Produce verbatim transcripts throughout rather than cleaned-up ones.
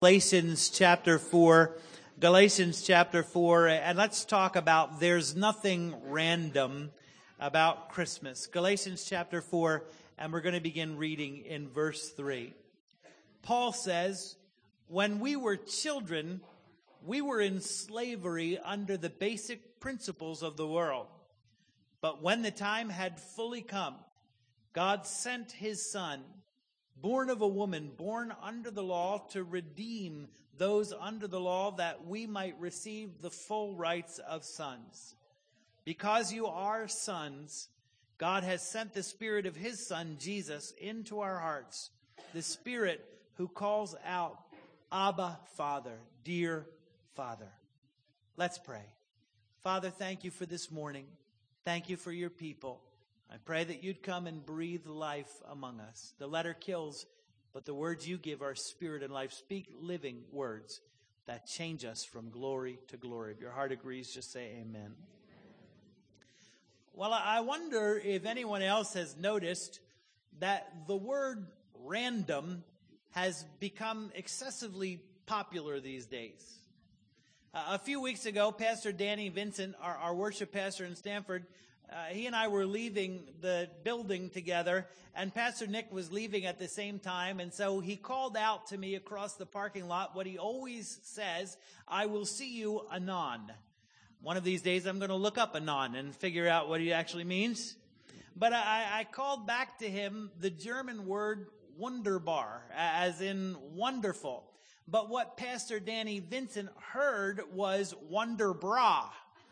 Galatians chapter four, Galatians chapter four, and let's talk about there's nothing random about Christmas. Galatians chapter four, and we're going to begin reading in verse three. Paul says, when we were children, we were in slavery under the basic principles of the world. But when the time had fully come, God sent his Son, born of a woman, born under the law, to redeem those under the law, that we might receive the full rights of sons. Because you are sons, God has sent the Spirit of his Son, Jesus, into our hearts, the Spirit who calls out, Abba, Father, dear Father. Let's pray. Father, thank you for this morning. Thank you for your people. I pray that you'd come and breathe life among us. The letter kills, but the words you give are spirit and life. Speak living words that change us from glory to glory. If your heart agrees, just say amen. Well, I wonder if anyone else has noticed that the word random has become excessively popular these days. Uh, a few weeks ago, Pastor Danny Vincent, our, our worship pastor in Stanford, Uh, he and I were leaving the building together, and Pastor Nick was leaving at the same time, and so he called out to me across the parking lot what he always says, I will see you anon. One of these days I'm going to look up anon and figure out what he actually means. But I, I called back to him the German word wunderbar, as in wonderful. But what Pastor Danny Vincent heard was wonderbra.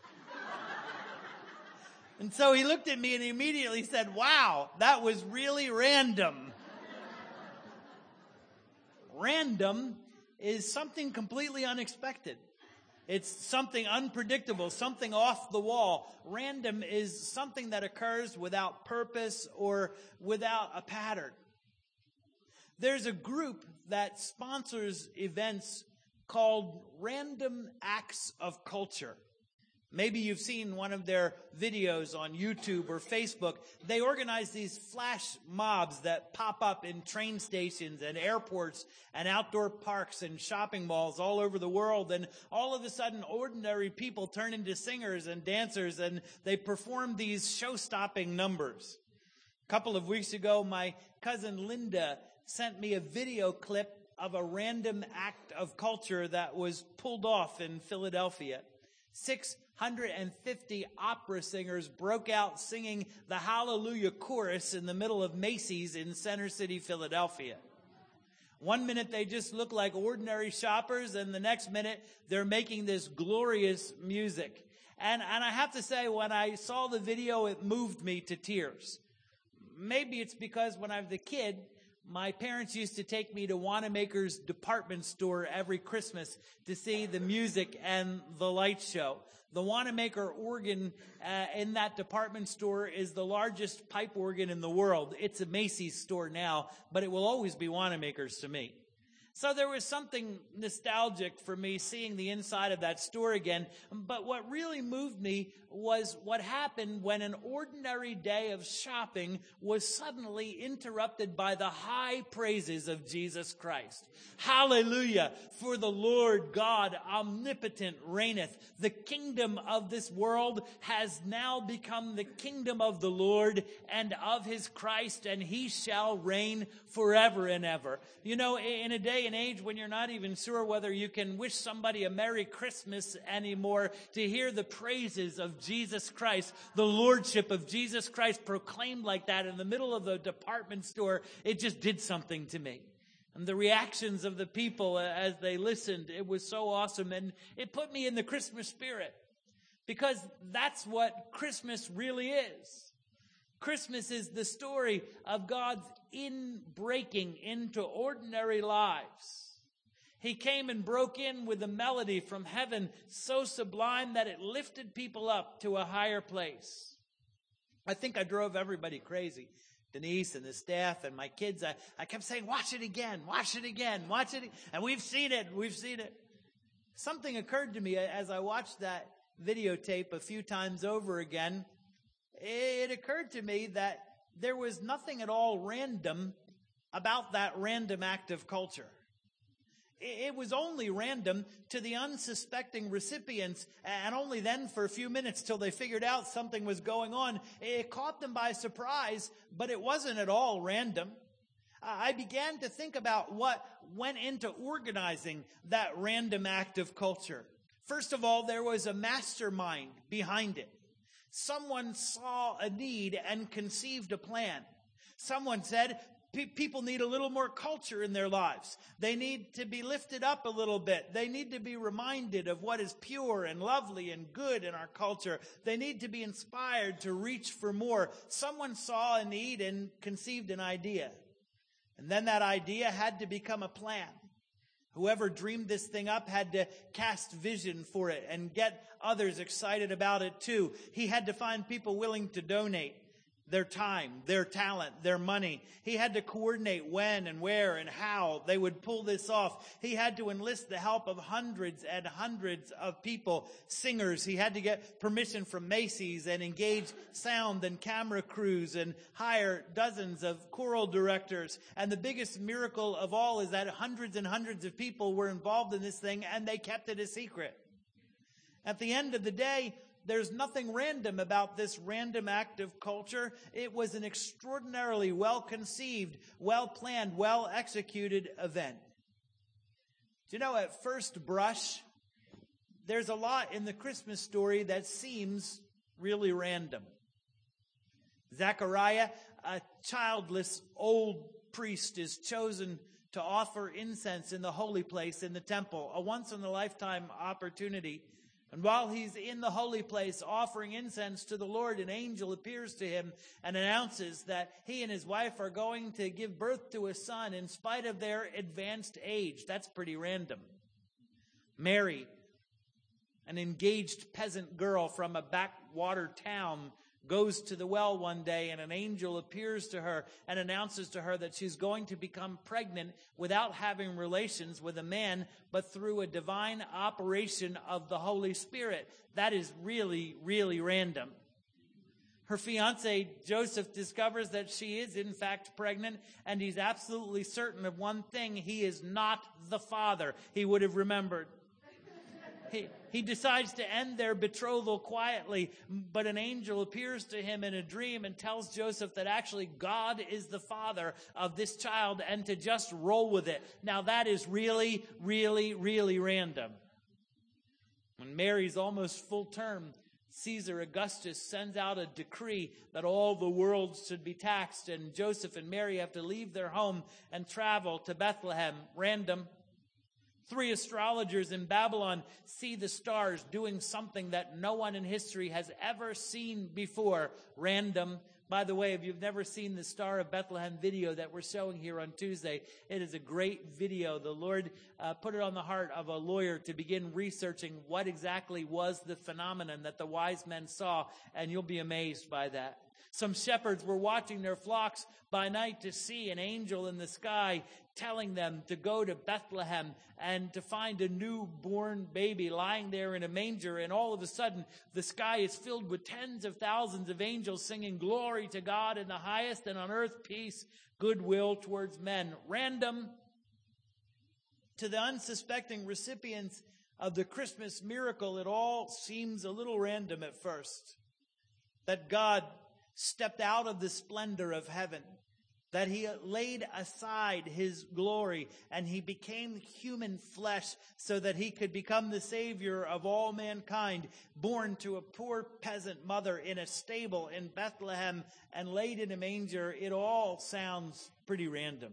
And so he looked at me and he immediately said, wow, that was really random. Random is something completely unexpected. It's something unpredictable, something off the wall. Random is something that occurs without purpose or without a pattern. There's a group that sponsors events called Random Acts of Culture. Maybe you've seen one of their videos on YouTube or Facebook. They organize these flash mobs that pop up in train stations and airports and outdoor parks and shopping malls all over the world. And all of a sudden, ordinary people turn into singers and dancers, and they perform these show-stopping numbers. A couple of weeks ago, my cousin Linda sent me a video clip of a random act of culture that was pulled off in Philadelphia. Six one hundred fifty opera singers broke out singing the Hallelujah chorus in the middle of Macy's in Center City, Philadelphia. One minute they just look like ordinary shoppers, and the next minute they're making this glorious music. And, and I have to say, when I saw the video, it moved me to tears. Maybe it's because when I was a kid, my parents used to take me to Wanamaker's department store every Christmas to see the music and the light show. The Wanamaker organ uh, in that department store is the largest pipe organ in the world. It's a Macy's store now, but it will always be Wanamaker's to me. So there was something nostalgic for me seeing the inside of that store again. But what really moved me was what happened when an ordinary day of shopping was suddenly interrupted by the high praises of Jesus Christ. Hallelujah! For the Lord God omnipotent reigneth. The kingdom of this world has now become the kingdom of the Lord and of his Christ, and he shall reign forever and ever. You know, in a day and age when you're not even sure whether you can wish somebody a Merry Christmas anymore, to hear the praises of Jesus Christ, the lordship of Jesus Christ proclaimed like that in the middle of the department store, it just did something to me. And the reactions of the people as they listened, it was so awesome, and it put me in the Christmas spirit, because that's what Christmas really is. Christmas is the story of God's in-breaking into ordinary lives. He came and broke in with a melody from heaven so sublime that it lifted people up to a higher place. I think I drove everybody crazy. Denise and the staff and my kids, I, I kept saying, watch it again, watch it again, watch it. And we've seen it, we've seen it. Something occurred to me as I watched that videotape a few times over again. It occurred to me that there was nothing at all random about that random act of culture. It was only random to the unsuspecting recipients, and only then for a few minutes till they figured out something was going on. It caught them by surprise, but it wasn't at all random. I began to think about what went into organizing that random act of culture. First of all, there was a mastermind behind it. Someone saw a need and conceived a plan. Someone said, people need a little more culture in their lives. They need to be lifted up a little bit. They need to be reminded of what is pure and lovely and good in our culture. They need to be inspired to reach for more. Someone saw a need and conceived an idea. And then that idea had to become a plan. Whoever dreamed this thing up had to cast vision for it and get others excited about it too. He had to find people willing to donate their time, their talent, their money. He had to coordinate when and where and how they would pull this off. He had to enlist the help of hundreds and hundreds of people, singers. He had to get permission from Macy's and engage sound and camera crews and hire dozens of choral directors. And the biggest miracle of all is that hundreds and hundreds of people were involved in this thing, and they kept it a secret. At the end of the day, there's nothing random about this random act of culture. It was an extraordinarily well-conceived, well-planned, well-executed event. Do you know, at first brush, there's a lot in the Christmas story that seems really random. Zechariah, a childless old priest, is chosen to offer incense in the holy place in the temple, a once-in-a-lifetime opportunity. And while he's in the holy place offering incense to the Lord, an angel appears to him and announces that he and his wife are going to give birth to a son in spite of their advanced age. That's pretty random. Mary, an engaged peasant girl from a backwater town, goes to the well one day, and an angel appears to her and announces to her that she's going to become pregnant without having relations with a man, but through a divine operation of the Holy Spirit. That is really, really random. Her fiancé, Joseph, discovers that she is in fact pregnant, and he's absolutely certain of one thing: he is not the father he would have remembered. He, he decides to end their betrothal quietly, but an angel appears to him in a dream and tells Joseph that actually God is the father of this child and to just roll with it. Now that is really, really, really random. When Mary's almost full term, Caesar Augustus sends out a decree that all the world should be taxed, and Joseph and Mary have to leave their home and travel to Bethlehem. Random. Three astrologers in Babylon see the stars doing something that no one in history has ever seen before. Random. By the way, if you've never seen the Star of Bethlehem video that we're showing here on Tuesday, it is a great video. The Lord uh, put it on the heart of a lawyer to begin researching what exactly was the phenomenon that the wise men saw, and you'll be amazed by that. Some shepherds were watching their flocks by night to see an angel in the sky telling them to go to Bethlehem and to find a newborn baby lying there in a manger. And all of a sudden, the sky is filled with tens of thousands of angels singing glory to God in the highest, and on earth peace, goodwill towards men. Random. To the unsuspecting recipients of the Christmas miracle, it all seems a little random at first. That God stepped out of the splendor of heaven, that he laid aside his glory, and he became human flesh so that he could become the Savior of all mankind, born to a poor peasant mother in a stable in Bethlehem and laid in a manger. It all sounds pretty random.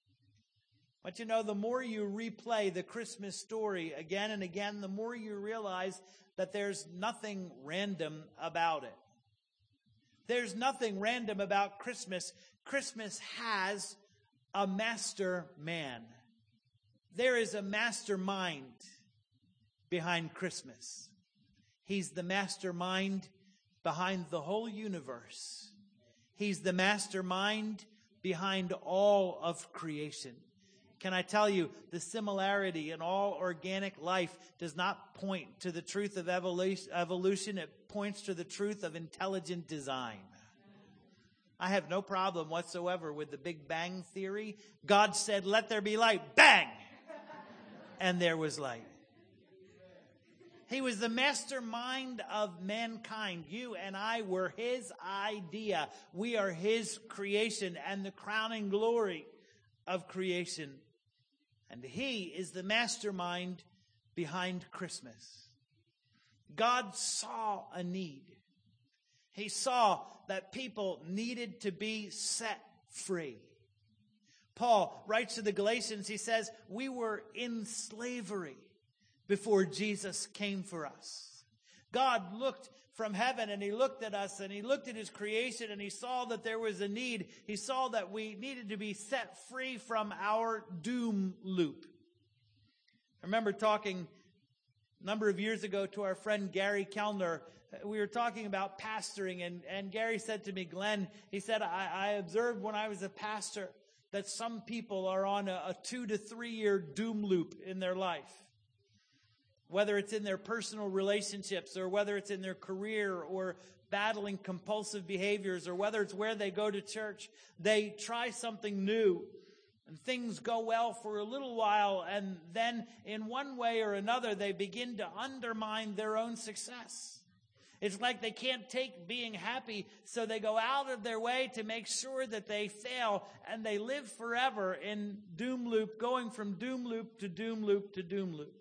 But you know, the more you replay the Christmas story again and again, the more you realize that there's nothing random about it. There's nothing random about Christmas. Christmas has a master man. There is a mastermind behind Christmas. He's the mastermind behind the whole universe. He's the mastermind behind all of creation. Can I tell you, the similarity in all organic life does not point to the truth of evolution. It points to the truth of intelligent design. I have no problem whatsoever with the Big Bang Theory. God said, let there be light. Bang! and there was light. He was the mastermind of mankind. You and I were his idea. We are his creation and the crowning glory of creation. And he is the mastermind behind Christmas. God saw a need. He saw that people needed to be set free. Paul writes to the Galatians, he says, we were in slavery before Jesus came for us. God looked from heaven and he looked at us and he looked at his creation and he saw that there was a need. He saw that we needed to be set free from our doom loop. I remember talking a number of years ago to our friend Gary Kellner. We were talking about pastoring and, and Gary said to me, Glenn, he said, I, I observed when I was a pastor that some people are on a, a two to three year doom loop in their life. Whether it's in their personal relationships or whether it's in their career or battling compulsive behaviors or whether it's where they go to church, they try something new and things go well for a little while and then in one way or another they begin to undermine their own success. It's like they can't take being happy, so they go out of their way to make sure that they fail and they live forever in doom loop, going from doom loop to doom loop to doom loop.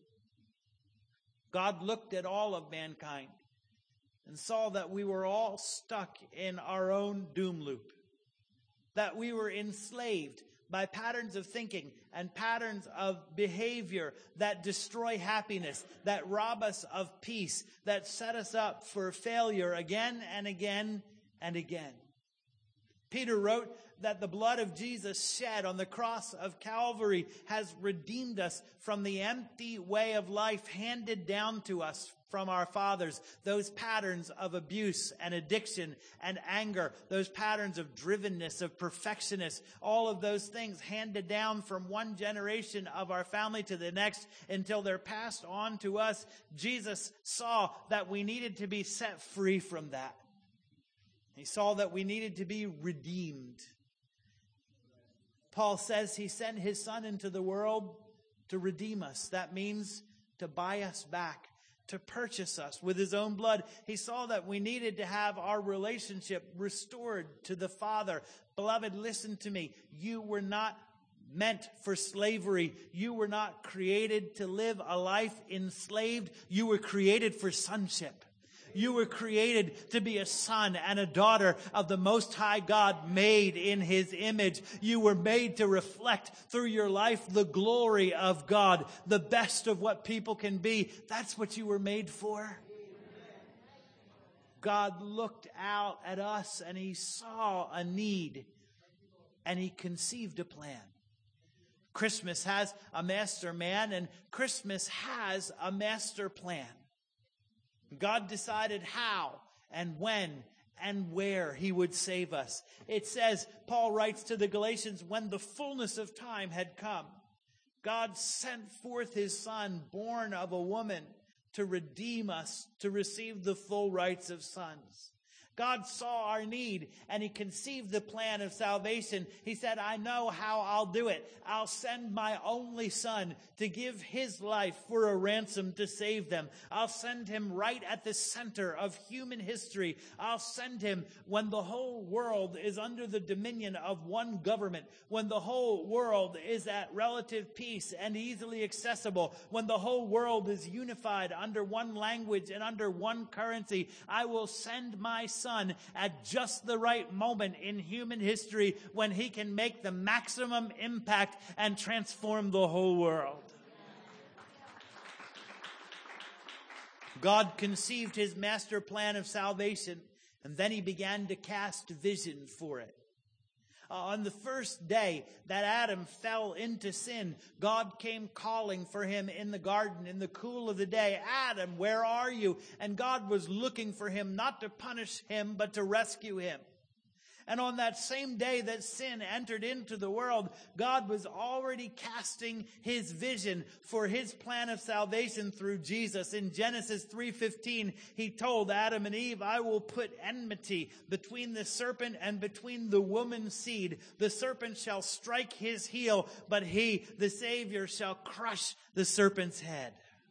God looked at all of mankind and saw that we were all stuck in our own doom loop, that we were enslaved by patterns of thinking and patterns of behavior that destroy happiness, that rob us of peace, that set us up for failure again and again and again. Peter wrote that the blood of Jesus shed on the cross of Calvary has redeemed us from the empty way of life handed down to us from our fathers, those patterns of abuse and addiction and anger, those patterns of drivenness, of perfectionist, all of those things handed down from one generation of our family to the next until they're passed on to us. Jesus saw that we needed to be set free from that. He saw that we needed to be redeemed. Paul says he sent his son into the world to redeem us. That means to buy us back, to purchase us with his own blood. He saw that we needed to have our relationship restored to the Father. Beloved, listen to me. You were not meant for slavery. You were not created to live a life enslaved. You were created for sonship. You were created to be a son and a daughter of the Most High God, made in his image. You were made to reflect through your life the glory of God, the best of what people can be. That's what you were made for. God looked out at us and he saw a need and he conceived a plan. Christmas has a master man and Christmas has a master plan. God decided how and when and where he would save us. It says, Paul writes to the Galatians, when the fullness of time had come, God sent forth his son, born of a woman, to redeem us, to receive the full rights of sons. God saw our need and he conceived the plan of salvation. He said, I know how I'll do it. I'll send my only son to give his life for a ransom to save them. I'll send him right at the center of human history. I'll send him when the whole world is under the dominion of one government, when the whole world is at relative peace and easily accessible, when the whole world is unified under one language and under one currency. I will send my son Son at just the right moment in human history when he can make the maximum impact and transform the whole world. God conceived his master plan of salvation, and then he began to cast vision for it. Uh, on the first day that Adam fell into sin, God came calling for him in the garden in the cool of the day. Adam, where are you? And God was looking for him, not to punish him, but to rescue him. And on that same day that sin entered into the world, God was already casting his vision for his plan of salvation through Jesus. In Genesis three fifteen, he told Adam and Eve, I will put enmity between the serpent and between the woman's seed. The serpent shall strike his heel, but he, the Savior, shall crush the serpent's head.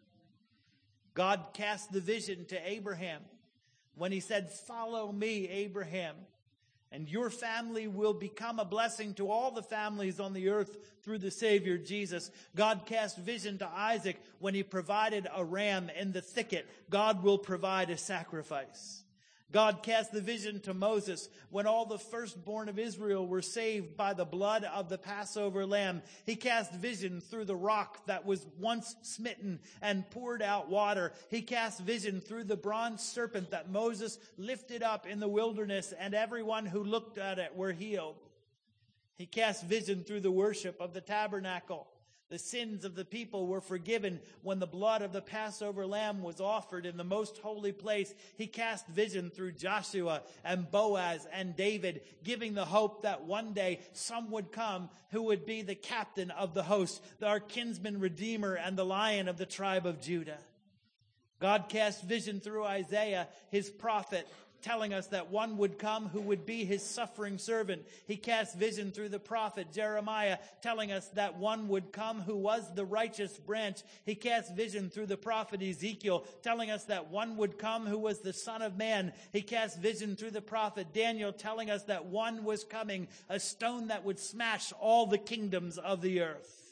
God cast the vision to Abraham when he said, follow me, Abraham, and your family will become a blessing to all the families on the earth through the Savior Jesus. God cast vision to Isaac when he provided a ram in the thicket. God will provide a sacrifice. God cast the vision to Moses when all the firstborn of Israel were saved by the blood of the Passover lamb. He cast vision through the rock that was once smitten and poured out water. He cast vision through the bronze serpent that Moses lifted up in the wilderness, and everyone who looked at it were healed. He cast vision through the worship of the tabernacle. The sins of the people were forgiven when the blood of the Passover lamb was offered in the most holy place. He cast vision through Joshua and Boaz and David, giving the hope that one day some would come who would be the captain of the host, our kinsman redeemer and the Lion of the tribe of Judah. God cast vision through Isaiah, his prophet, telling us that one would come who would be his suffering servant. He cast vision through the prophet Jeremiah, telling us that one would come who was the righteous branch. He cast vision through the prophet Ezekiel, telling us that one would come who was the Son of Man. He cast vision through the prophet Daniel, telling us that one was coming, a stone that would smash all the kingdoms of the earth.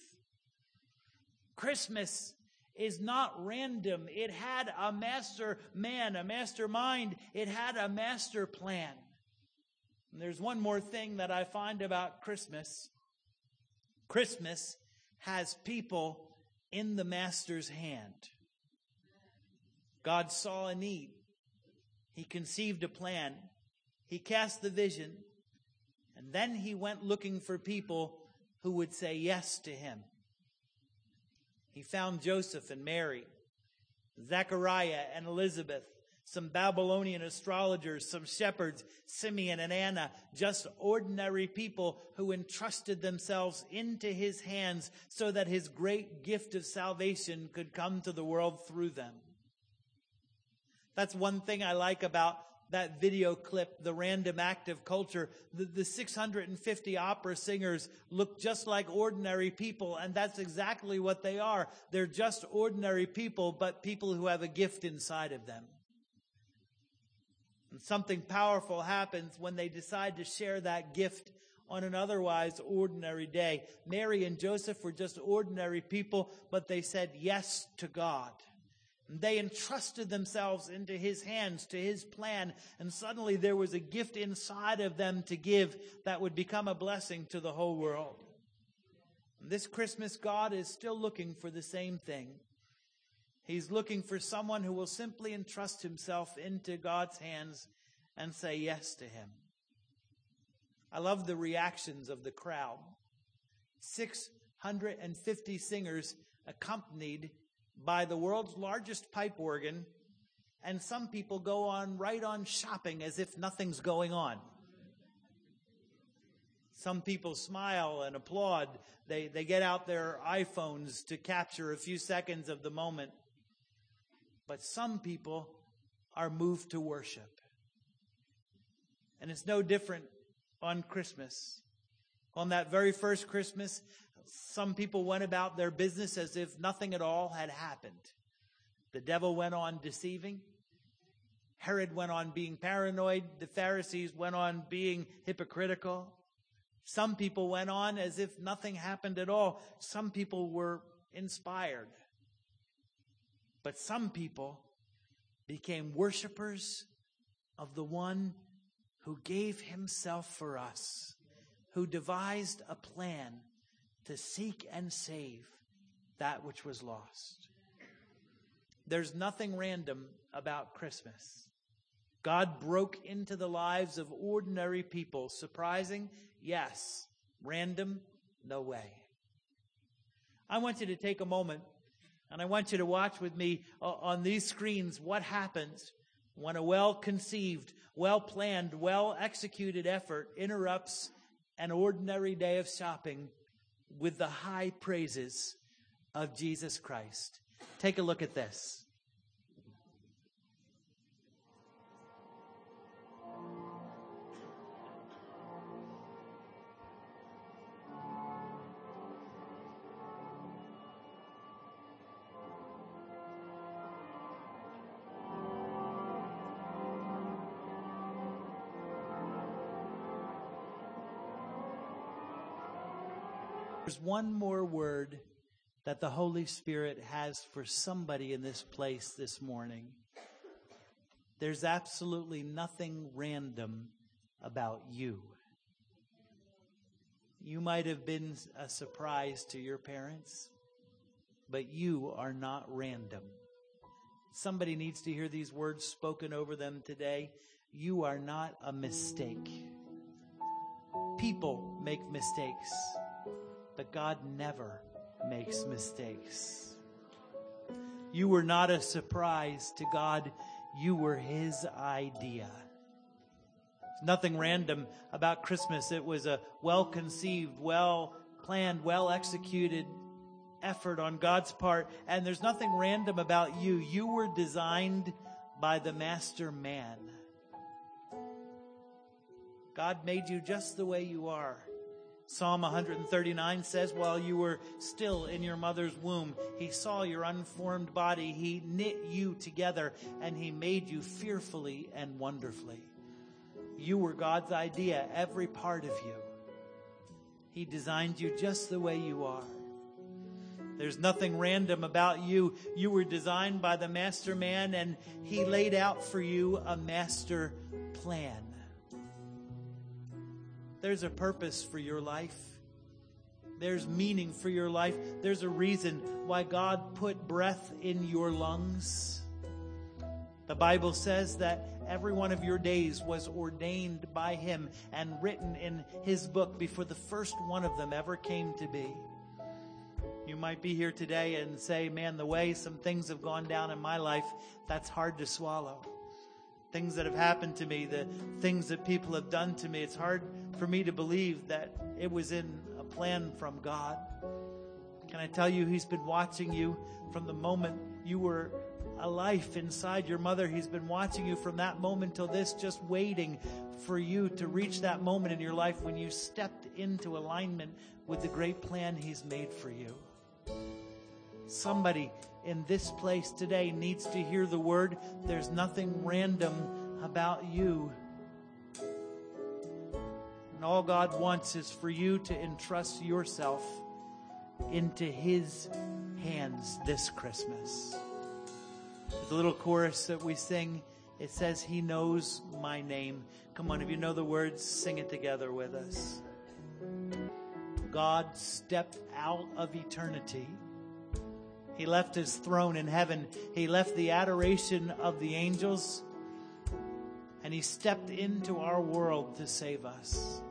Christmas is not random. It had a master man, a mastermind. It had a master plan. And there's one more thing that I find about Christmas. Christmas has people in the master's hand. God saw a need. He conceived a plan. He cast the vision. And then he went looking for people who would say yes to him. He found Joseph and Mary, Zechariah and Elizabeth, some Babylonian astrologers, some shepherds, Simeon and Anna, just ordinary people who entrusted themselves into his hands so that his great gift of salvation could come to the world through them. That's one thing I like about that video clip, The Random Act of Culture. The, the six hundred fifty opera singers look just like ordinary people, and that's exactly what they are. They're just ordinary people, but people who have a gift inside of them. And something powerful happens when they decide to share that gift on an otherwise ordinary day. Mary and Joseph were just ordinary people, but they said yes to God. They entrusted themselves into his hands, to his plan, and suddenly there was a gift inside of them to give that would become a blessing to the whole world. And this Christmas, God is still looking for the same thing. He's looking for someone who will simply entrust himself into God's hands and say yes to him. I love the reactions of the crowd. six hundred fifty singers accompanied by the world's largest pipe organ, and some people go on right on shopping as if nothing's going on. Some people smile and applaud. They, they get out their iPhones to capture a few seconds of the moment. But some people are moved to worship. And it's no different on Christmas. On that very first Christmas, some people went about their business as if nothing at all had happened. The devil went on deceiving. Herod went on being paranoid. The Pharisees went on being hypocritical. Some people went on as if nothing happened at all. Some people were inspired. But some people became worshipers of the one who gave himself for us, who devised a plan to seek and save that which was lost. There's nothing random about Christmas. God broke into the lives of ordinary people. Surprising? Yes. Random? No way. I want you to take a moment, and I want you to watch with me on these screens what happens when a well-conceived, well-planned, well-executed effort interrupts an ordinary day of shopping with the high praises of Jesus Christ. Take a look at this. There's one more word that the Holy Spirit has for somebody in this place this morning. There's absolutely nothing random about you. You might have been a surprise to your parents, but you are not random. Somebody needs to hear these words spoken over them today. You are not a mistake. People make mistakes, but God never makes mistakes. You were not a surprise to God. You were His idea. There's nothing random about Christmas. It was a well-conceived, well-planned, well-executed effort on God's part. And there's nothing random about you. You were designed by the master man. God made you just the way you are. Psalm one thirty-nine says, while you were still in your mother's womb, He saw your unformed body. He knit you together, and He made you fearfully and wonderfully. You were God's idea, every part of you. He designed you just the way you are. There's nothing random about you. You were designed by the master man, and He laid out for you a master plan. There's a purpose for your life. There's meaning for your life. There's a reason why God put breath in your lungs. The Bible says that every one of your days was ordained by Him and written in His book before the first one of them ever came to be. You might be here today and say, man, the way some things have gone down in my life, that's hard to swallow. Things that have happened to me, the things that people have done to me, it's hard for me to believe that it was in a plan from God. Can I tell you, He's been watching you from the moment you were a life inside your mother. He's been watching you from that moment till this, just waiting for you to reach that moment in your life when you stepped into alignment with the great plan He's made for you. Somebody in this place today needs to hear the word. There's nothing random about you. And all God wants is for you to entrust yourself into His hands this Christmas. There's a little chorus that we sing. It says, He knows my name. Come on, if you know the words, sing it together with us. God stepped out of eternity. He left His throne in heaven. He left the adoration of the angels. And He stepped into our world to save us.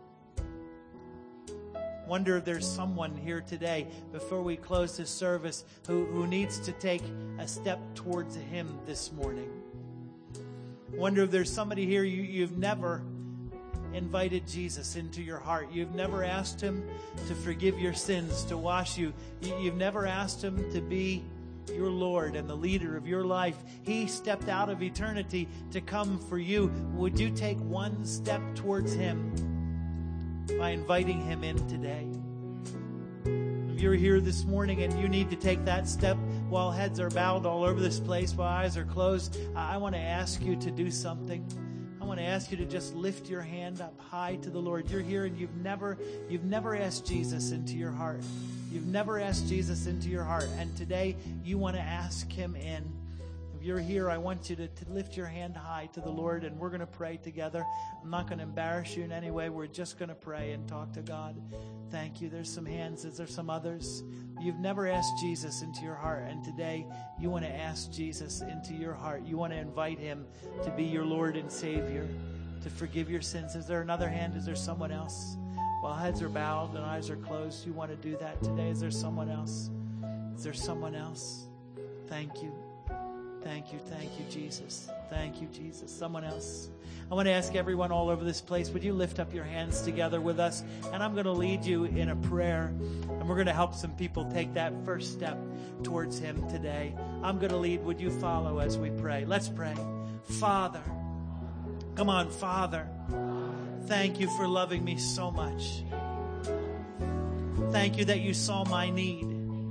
Wonder if there's someone here today, before we close this service, who, who needs to take a step towards Him this morning. Wonder if there's somebody here, you, you've never invited Jesus into your heart. You've never asked Him to forgive your sins, to wash you. You've never asked Him to be your Lord and the leader of your life. He stepped out of eternity to come for you. Would you take one step towards Him by inviting Him in today? If you're here this morning and you need to take that step while heads are bowed all over this place, while eyes are closed, I want to ask you to do something. I want to ask you to just lift your hand up high to the Lord. You're here and you've never, you've never asked Jesus into your heart. You've never asked Jesus into your heart. And today you want to ask Him in. If you're here, I want you to, to lift your hand high to the Lord, and we're going to pray together. I'm not going to embarrass you in any way. We're just going to pray and talk to God. Thank you. There's some hands. Is there some others? You've never asked Jesus into your heart, and today you want to ask Jesus into your heart. You want to invite Him to be your Lord and Savior, to forgive your sins. Is there another hand? Is there someone else? While heads are bowed and eyes are closed, you want to do that today. Is there someone else? Is there someone else? Thank you. Thank you, thank you, Jesus. Thank you, Jesus. Someone else. I want to ask everyone all over this place, would you lift up your hands together with us? And I'm going to lead you in a prayer. And we're going to help some people take that first step towards Him today. I'm going to lead. Would you follow as we pray? Let's pray. Father. Come on, Father. Thank you for loving me so much. Thank you that you saw my need.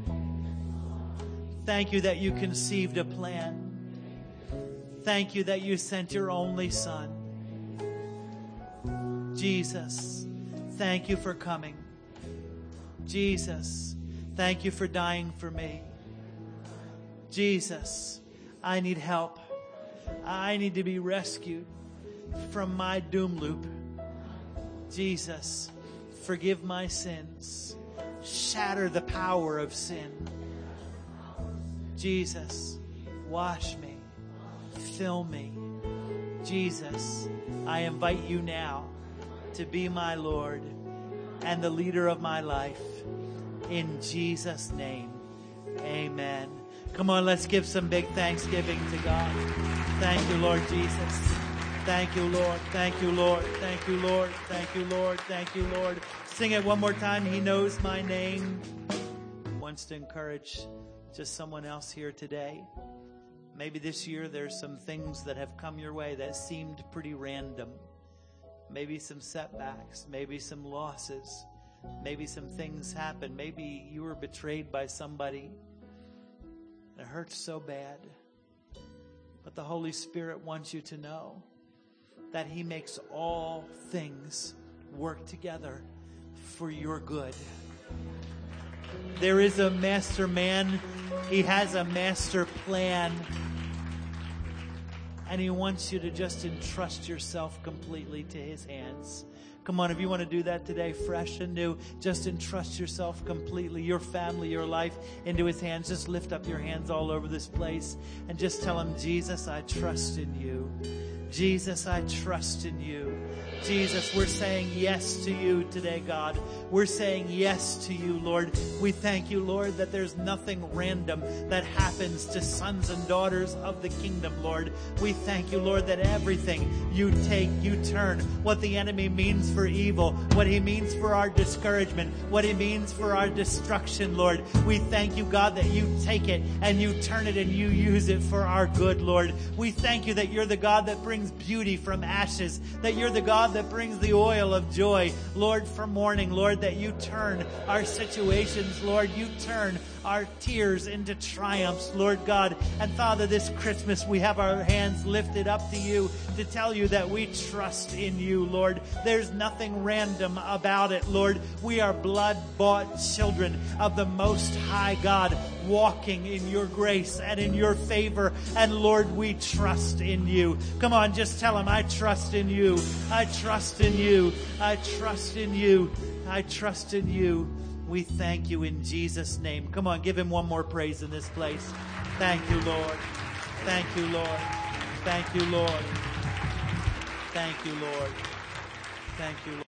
Thank you that you conceived a plan. Thank you that you sent your only Son. Jesus, thank you for coming. Jesus, thank you for dying for me. Jesus, I need help. I need to be rescued from my doom loop. Jesus, forgive my sins. Shatter the power of sin. Jesus, wash me. Fill me. Jesus, I invite you now to be my Lord and the leader of my life. In Jesus' name, amen. Come on, let's give some big thanksgiving to God. Thank you, Lord Jesus. Thank you, Lord. Thank you, Lord. Thank you, Lord. Thank you, Lord. Thank you, Lord. Sing it one more time. He knows my name. Wants to encourage just someone else here today. Maybe this year there's some things that have come your way that seemed pretty random. Maybe some setbacks, maybe some losses, maybe some things happened. Maybe you were betrayed by somebody. It hurts so bad. But the Holy Spirit wants you to know that He makes all things work together for your good. There is a master man. He has a master plan. And He wants you to just entrust yourself completely to His hands. Come on, if you want to do that today, fresh and new, just entrust yourself completely, your family, your life, into His hands. Just lift up your hands all over this place and just tell Him, Jesus, I trust in you. Jesus, I trust in you. Jesus, we're saying yes to you today, God. We're saying yes to you, Lord. We thank you, Lord, that there's nothing random that happens to sons and daughters of the kingdom, Lord. We thank you, Lord, that everything you take, you turn. What the enemy means for evil, what he means for our discouragement, what he means for our destruction, Lord. We thank you, God, that you take it and you turn it and you use it for our good, Lord. We thank you that you're the God that brings beauty from ashes, that you're the God that brings the oil of joy, Lord, from mourning, Lord, that you turn our situations, Lord, you turn our tears into triumphs, Lord God. And Father, this Christmas we have our hands lifted up to you to tell you that we trust in you, Lord. There's nothing random about it, Lord. We are blood-bought children of the Most High God, walking in your grace and in your favor. And Lord, we trust in you. Come on, just tell him, I trust in you. I trust in you. I trust in you. I trust in you. We thank you in Jesus' name. Come on, give him one more praise in this place. Thank you, Lord. Thank you, Lord. Thank you, Lord. Thank you, Lord. Thank you, Lord.